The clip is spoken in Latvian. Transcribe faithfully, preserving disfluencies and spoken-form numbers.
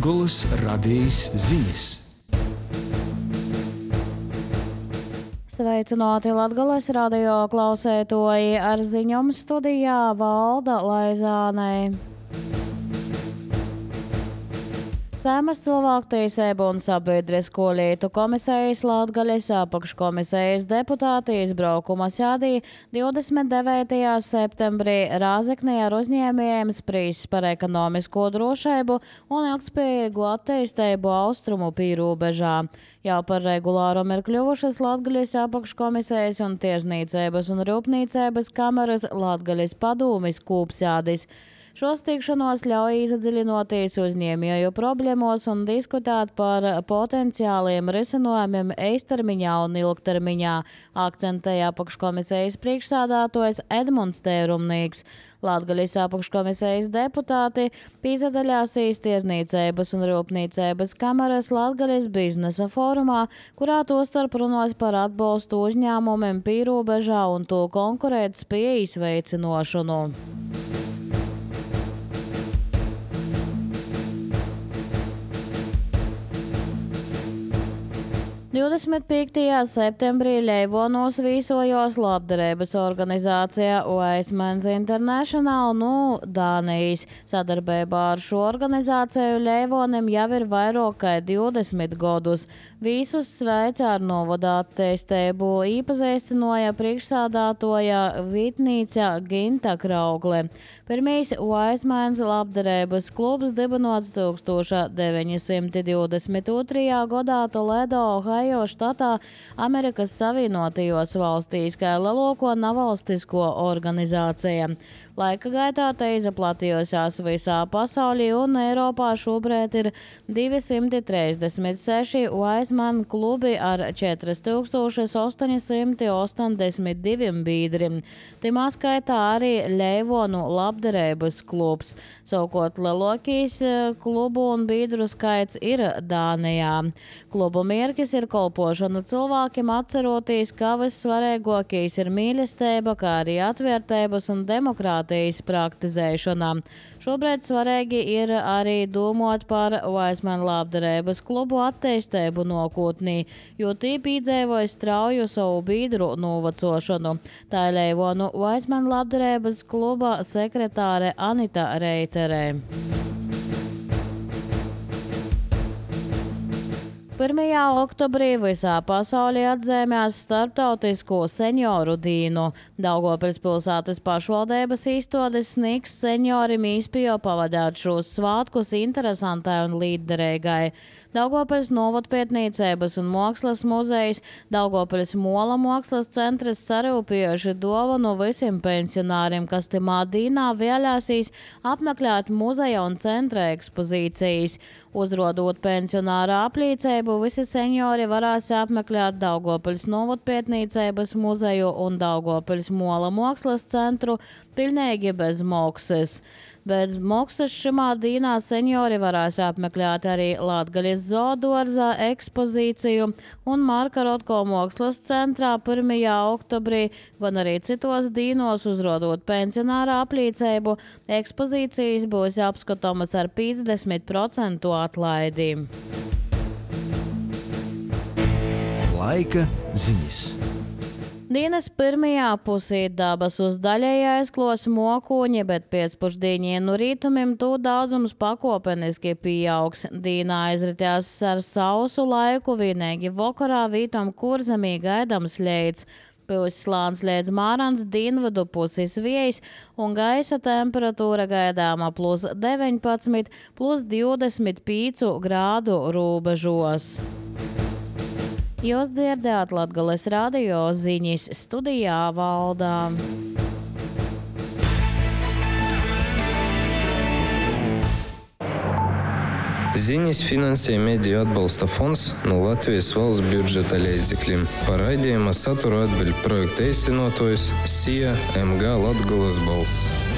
Latgolas radijas ziņas. Sveicināti Latgolas radio klausētoji, ar ziņām studijā Valda Laizānei. Saeimas cilvēktiesību un sabiedrisko lietu komisijas Latgaļas apakškomisijas deputāti izbraukuma sēdī divdesmit devītajā septembrī Rāzeknē ar uzņēmējiem sprīs par ekonomisko drošību un ilgspējīgu attīstību austrumu pīrūbežā. Jau par regulārumu ir kļuvušas Latgaļas apakškomisijas un tiesniecības un rūpniecības kameras Latgaļas padūmis kūpsēdis. Šos tikšanos ļauj iedziļinoties uzņēmēju problēmos un diskutēt par potenciāliem risinājumiem īstermiņā un ilgtermiņā, akcentēja apakškomisijas priekšsādātājs Edmunds Tērumnīgs. Latgaļas apakškomisijas deputāti piedalījās tiesniecības un rūpniecības kameras Latgaļas biznesa fórumā, kurā tostarp runās par atbalstu uzņēmumiem pīrūbežā un to konkurētspējas veicinošanu. divdesmit piektajā septembrī Leivonos vīsojos labdarības organizācijā Waismans International no Dānijas. Sadarbībā ar šo organizāciju Leivonim jau ir vairāk kā divdesmit gadus. Visus sveica ar novadā attīstību īpazīstināja priekšsādātoja vietnīca Ginta Kraugle. Pirmīs Waismans labdarības klubs dibinots tūkstoš deviņi simti divdesmit otrajā gadā Toledo, Ohio štatā, Amerikas Savienotajos valstīs, kā lielāko nevalstisko organizācija. Laika gaitā te izplatījusās visā pasaulī un Eiropā šobrīd ir divi simti trīsdesmit seši Waisman klubi ar četri tūkstoši astoņi simti osemdesmit divi biedri. Timā skaitā arī Leivonu labdarības klubs. Savukārt lielākais klubu un biedru skaits ir Dānijā. Klubu mērķis ir kalpošana cilvēkiem, atceroties, ka vissvarīgākais ir mīlestība, kā arī atvērtības un demokrātijas praktizēšana. Šobrīd svarīgi ir arī domāt par Waisman labdarības klubu attīstību nākotnē, jo tī piedzīvoja strauju savu biedru novecošanu. Tā ir Leivonu Waisman labdarības kluba sekretāre Anita Reitere. pirmajā oktobrī visā pasaulē atzīmēs starptautisko senioru dienu. Daugavpils pilsētas pašvaldības izstādes sniegs seniorim iespēju pavadīt šos svētkus interesantai un līderīgai. Daugavpils novadpētniecības un mākslas muzejs, Daugavpils Mola mākslas centrs sarūpējuši dāvanu visiem pensionāriem, kas timā dīnā vēlēsīs apmeklēt muzeja un centra ekspozīcijas. Uzrodot pensionāra apliecību, visi seniori varēs apmeklēt Daugavpils novadpētniecības muzeju un Daugavpils Mola mākslas centru pilnīgi bez maksas. Bet maksas šimā dīnā seniori varēs apmeklēt arī Latgaļas zoodārzā ekspozīciju un Marka Rotko mākslas centrā pirmajā oktobrī, gan arī citos dīnos uzrodot pensionāra apliecību. Ekspozīcijas būs apskatāmas ar piecdesmit procentu atlaidi. Laika ziņas. Dienas pirmajā pusī dabas uz daļai aizklos mokuņi, bet pēcpusdienī no rītumiem to daudzums pakopeniski pieaugs. Dīnā aizritās ar sausu laiku, vienīgi vakarā vītam kurzemī gaidams leids. Pils slāns līdz Mārans dienvidu puses vējs un gaisa temperatūra gaidāma plus deviņpadsmit, plus divdesmit pieci grādu robežos. Jūs dzirdējāt Latgolas radio ziņas, studijā Valdā. Ziņas finansē Mediju atbalsta fonds no Latvijas valsts budžeta līdzekļiem. Par raidījuma saturu atbild projekta īstenotājs S I A M G Latgolas balss.